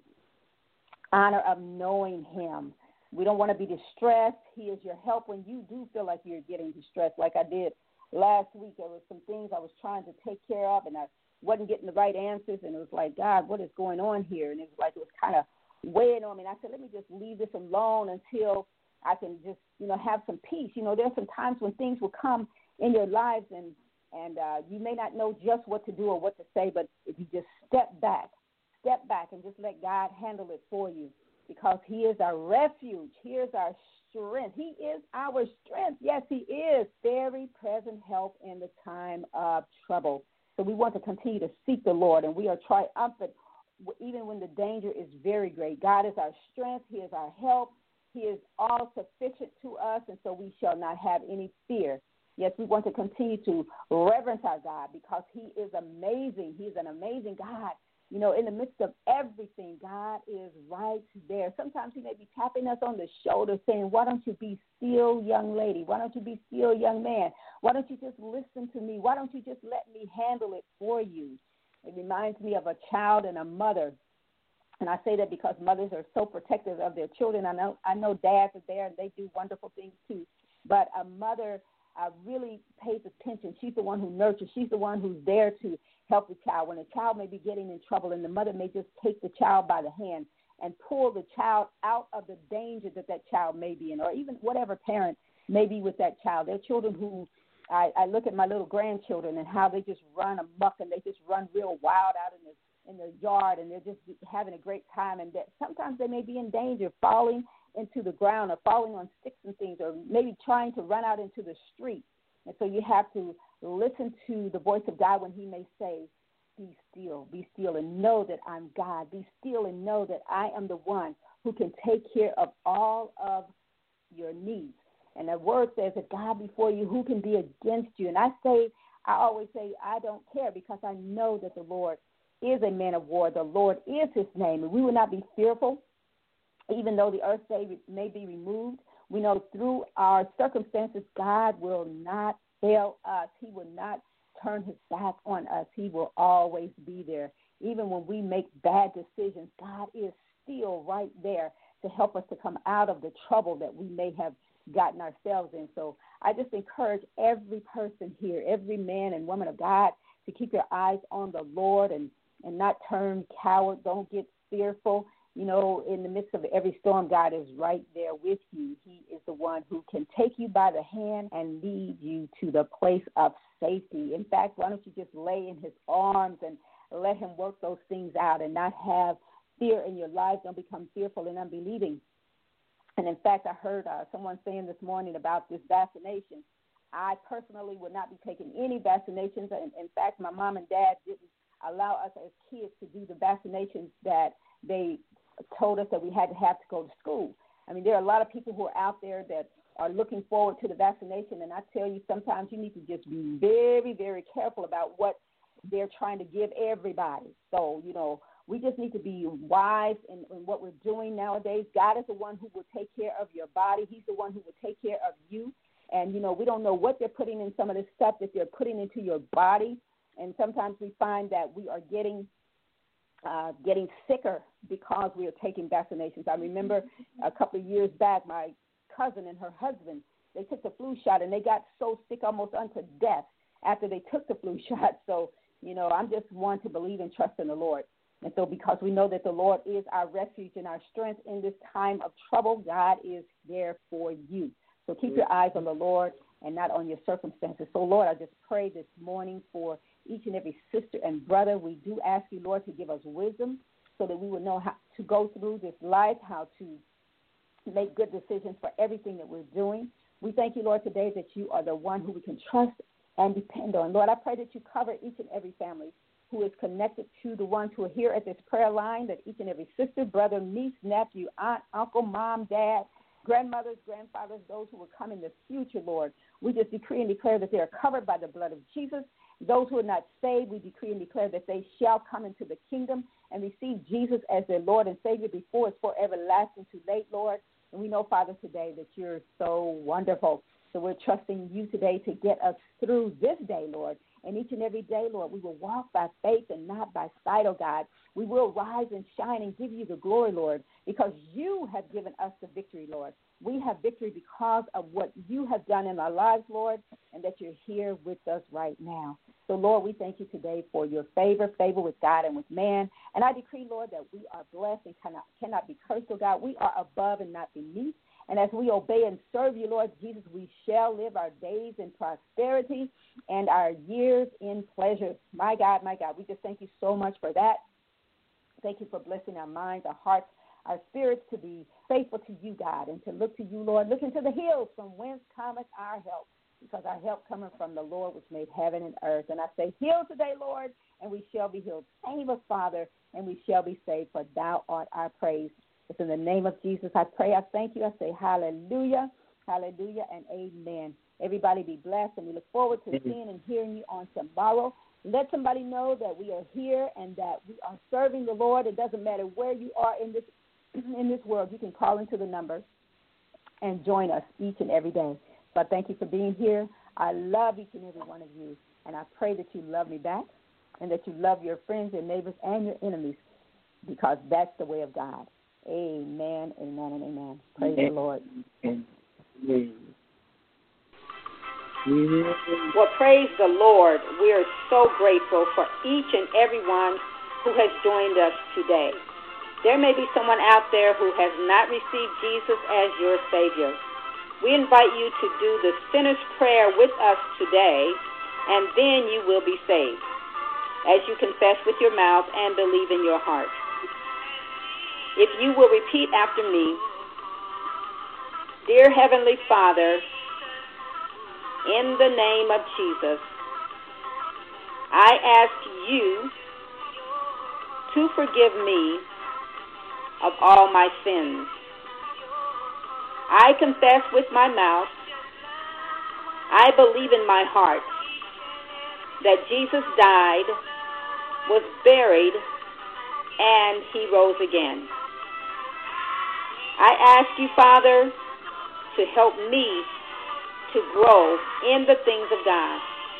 honor of knowing him. We don't want to be distressed. He is your help when you do feel like you're getting distressed, like I did last week. There were some things I was trying to take care of, and I wasn't getting the right answers, and it was like, God, what is going on here? And it was like it was kind of weighing on me. And I said, let me just leave this alone until I can just, have some peace. There's some times when things will come in your lives, and you may not know just what to do or what to say, but if you just step back and just let God handle it for you, because he is our refuge. He is our strength. He is our strength. Yes, he is very present help in the time of trouble. So we want to continue to seek the Lord, and we are triumphant even when the danger is very great. God is our strength. He is our help. He is all sufficient to us, and so we shall not have any fear. Yes, we want to continue to reverence our God because he is amazing. He is an amazing God. In the midst of everything, God is right there. Sometimes he may be tapping us on the shoulder saying, why don't you be still, young lady? Why don't you be still, young man? Why don't you just listen to me? Why don't you just let me handle it for you? It reminds me of a child and a mother. And I say that because mothers are so protective of their children. I know dads are there and they do wonderful things too. But a mother really pays attention. She's the one who nurtures. She's the one who's there to help the child. When a child may be getting in trouble, and the mother may just take the child by the hand and pull the child out of the danger that child may be in, or even whatever parent may be with that child. There are children who, I look at my little grandchildren and how they just run amok and they just run real wild out in the yard, and they're just having a great time. And that sometimes they may be in danger, falling into the ground or falling on sticks and things, or maybe trying to run out into the street. And so you have to listen to the voice of God when he may say, be still, and know that I'm God. Be still and know that I am the one who can take care of all of your needs. And the word says that God before you, who can be against you? And I always say, I don't care, because I know that the Lord is a man of war. The Lord is his name. And we will not be fearful, even though the earth may be removed. We know through our circumstances, God will not fail us. He will not turn his back on us. He will always be there. Even when we make bad decisions, God is still right there to help us to come out of the trouble that we may have gotten ourselves in. So I just encourage every person here, every man and woman of God, to keep your eyes on the Lord and not turn coward. Don't get fearful. You know, in the midst of every storm, God is right there with you. He is the one who can take you by the hand and lead you to the place of safety. In fact, why don't you just lay in his arms and let him work those things out and not have fear in your life. Don't become fearful and unbelieving. And in fact, I heard someone saying this morning about this vaccination. I personally would not be taking any vaccinations. In fact, my mom and dad didn't allow us as kids to do the vaccinations that they told us that we had to go to school. I mean, there are a lot of people who are out there that are looking forward to the vaccination, and I tell you, sometimes you need to just be very, very careful about what they're trying to give everybody. So, you know, we just need to be wise in what we're doing nowadays. God is the one who will take care of your body. He's the one who will take care of you. And, you know, we don't know what they're putting in some of this stuff that they're putting into your body. And sometimes we find that we are getting sicker because we are taking vaccinations. I remember a couple of years back, my cousin and her husband, they took the flu shot, and they got so sick almost unto death after they took the flu shot. So, you know, I'm just one to believe and trust in the Lord. And so because we know that the Lord is our refuge and our strength in this time of trouble, God is there for you. So keep your eyes on the Lord and not on your circumstances. So, Lord, I just pray this morning for each and every sister and brother. We do ask you, Lord, to give us wisdom so that we will know how to go through this life, how to make good decisions for everything that we're doing. We thank you, Lord, today that you are the one who we can trust and depend on. Lord, I pray that you cover each and every family who is connected to the ones who are here at this prayer line, that each and every sister, brother, niece, nephew, aunt, uncle, mom, dad, grandmothers, grandfathers, those who will come in the future, Lord, we just decree and declare that they are covered by the blood of Jesus. Those who are not saved, we decree and declare that they shall come into the kingdom and receive Jesus as their Lord and Savior before it's forever lasting too late, Lord. And we know, Father, today that you're so wonderful. So we're trusting you today to get us through this day, Lord. And each and every day, Lord, we will walk by faith and not by sight, oh God. We will rise and shine and give you the glory, Lord, because you have given us the victory, Lord. We have victory because of what you have done in our lives, Lord, and that you're here with us right now. So, Lord, we thank you today for your favor with God and with man. And I decree, Lord, that we are blessed and cannot be cursed, oh God. We are above and not beneath. And as we obey and serve you, Lord Jesus, we shall live our days in prosperity and our years in pleasure. My God, we just thank you so much for that. Thank you for blessing our minds, our hearts, our spirits to be faithful to you, God, and to look to you, Lord. Look into the hills from whence cometh our help, because our help cometh from the Lord which made heaven and earth. And I say, heal today, Lord, and we shall be healed. Save us, Father, and we shall be saved, for thou art our praise. It's in the name of Jesus I pray. I thank you. I say hallelujah, hallelujah, and amen. Everybody be blessed, and we look forward to seeing and hearing you on tomorrow. Let somebody know that we are here and that we are serving the Lord. It doesn't matter where you are in this world. You can call into the number and join us each and every day. So I thank you for being here. I love each and every one of you, and I pray that you love me back and that you love your friends, your neighbors, and your enemies, because that's the way of God. Amen, amen, and amen. Praise the Lord. Well, praise the Lord. We are so grateful for each and every one who has joined us today. There may be someone out there who has not received Jesus as your Savior. We invite you to do the sinner's prayer with us today, and then you will be saved, as you confess with your mouth and believe in your heart. If you will repeat after me, Dear Heavenly Father, in the name of Jesus, I ask you to forgive me of all my sins. I confess with my mouth, I believe in my heart that Jesus died, was buried, and he rose again. I ask you, Father, to help me to grow in the things of God.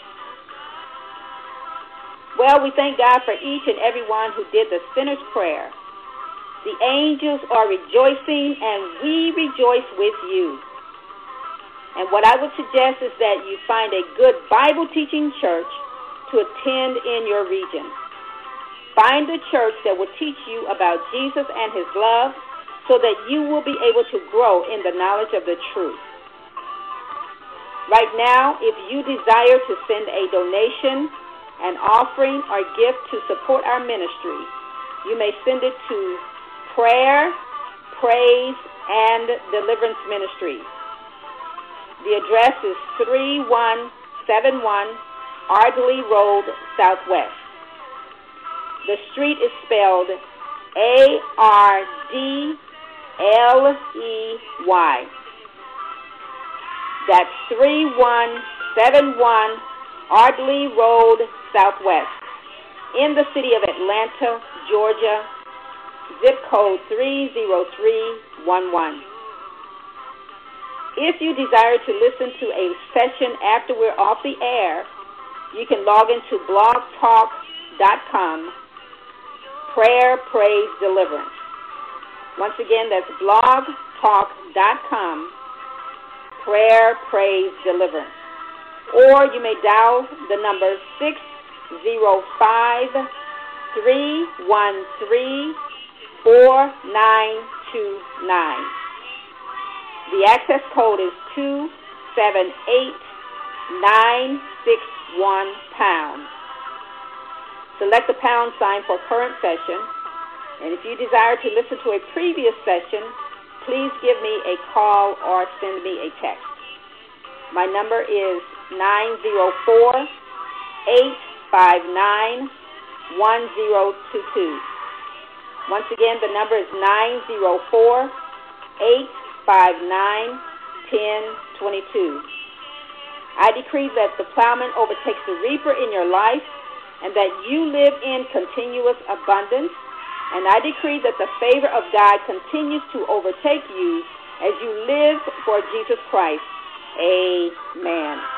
Well, we thank God for each and every one who did the sinner's prayer. The angels are rejoicing, and we rejoice with you. And what I would suggest is that you find a good Bible-teaching church to attend in your region. Find a church that will teach you about Jesus and his love so that you will be able to grow in the knowledge of the truth. Right now, if you desire to send a donation, an offering, or gift to support our ministry, you may send it to Prayer, Praise, and Deliverance Ministry. The address is 3171 Ardley Road, Southwest. The street is spelled Ardley. That's 3171 Ardley Road, Southwest, in the city of Atlanta, Georgia, zip code 30311. If you desire to listen to a session after we're off the air, you can log into blogtalk.com, Prayer, Praise, Deliverance. Once again, that's blogtalk.com, Prayer, Praise, Deliverance. Or you may dial the number 605-313-4929. The access code is 278961#. Select the pound sign for current session. And if you desire to listen to a previous session, please give me a call or send me a text. My number is 904-859-1022. Once again, the number is 904-859-1022. I decree that the plowman overtakes the reaper in your life and that you live in continuous abundance. And I decree that the favor of God continues to overtake you as you live for Jesus Christ. Amen.